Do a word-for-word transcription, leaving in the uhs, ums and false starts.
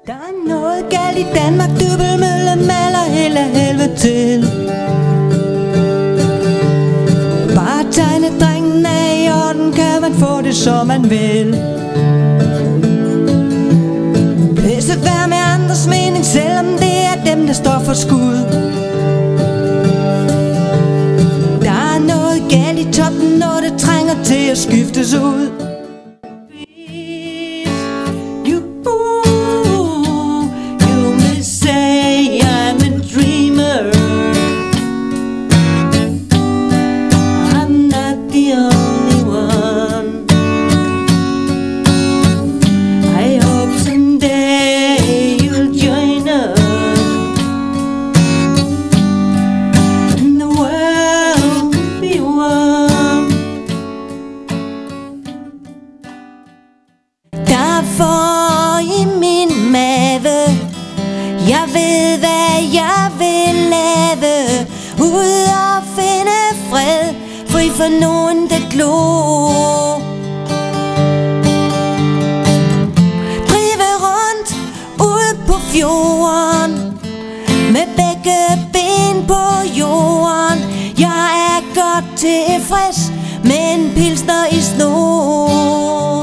Der er noget galt i Danmark, Dybbølmølle maler hele helvede til. Bare tegnedrengen er i orden, kan man få det som man vil. Pisse vær med andres mening, selvom det er dem der står for skud. Der er noget galt i toppen, når det trænger til at skiftes ud. For i min mave, jeg ved hvad jeg vil lave, ud og finde fred, fri for nogen der glor. Drive rundt ude på fjorden, med begge ben på jorden. Jeg er godt tilfreds med en pilsner i snor.